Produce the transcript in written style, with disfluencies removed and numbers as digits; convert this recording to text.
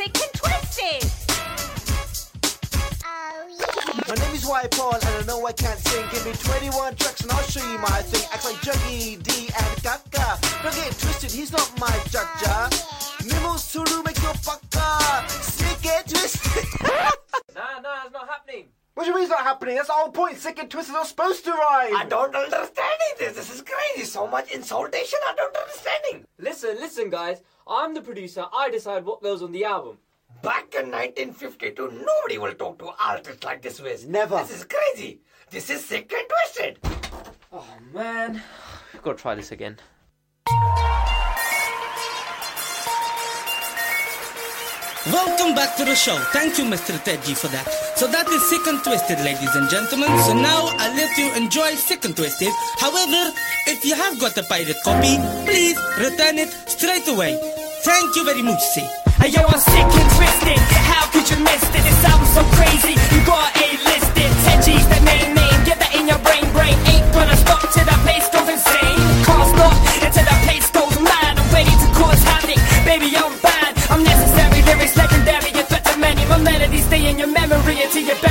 Sick and Twisted! My name is White Paul and I know I can't sing. Give me 21 tracks and I'll show you my thing. Act like Juggy, D and Kaka. Don't get it twisted, he's not my Jaja. Mimos Suru make your fucker. Sick and Twisted. Nah, it's not happening. What do you mean it's not happening? That's the whole point. Sick and Twisted are supposed to rhyme. I don't understand this. This is crazy. So much insultation. I don't understand. Listen, guys. I'm the producer. I decide what goes on the album. Back in 1952, nobody will talk to artists like this Wiz. Never. This is crazy. This is sick and twisted. Oh, man. We've got to try this again. Welcome back to the show. Thank you, Mr. Tedji, for that. So that is Sick and Twisted, ladies and gentlemen. So now I'll let you enjoy Sick and Twisted. However, if you have got a pirate copy, please return it straight away. Thank you very much, see. Hey yo, I'm sick and twisted. How could you miss it? It sounds so crazy. You got A-listed. Tedji's the main name. Get that in your brain. Ain't gonna stop till the place goes insane. Can't stop until the place goes mad. I'm ready to cause havoc. Baby, I'm bad. I'm necessary. Lyrics legendary. Effect of many. My melodies stay in your memory until you're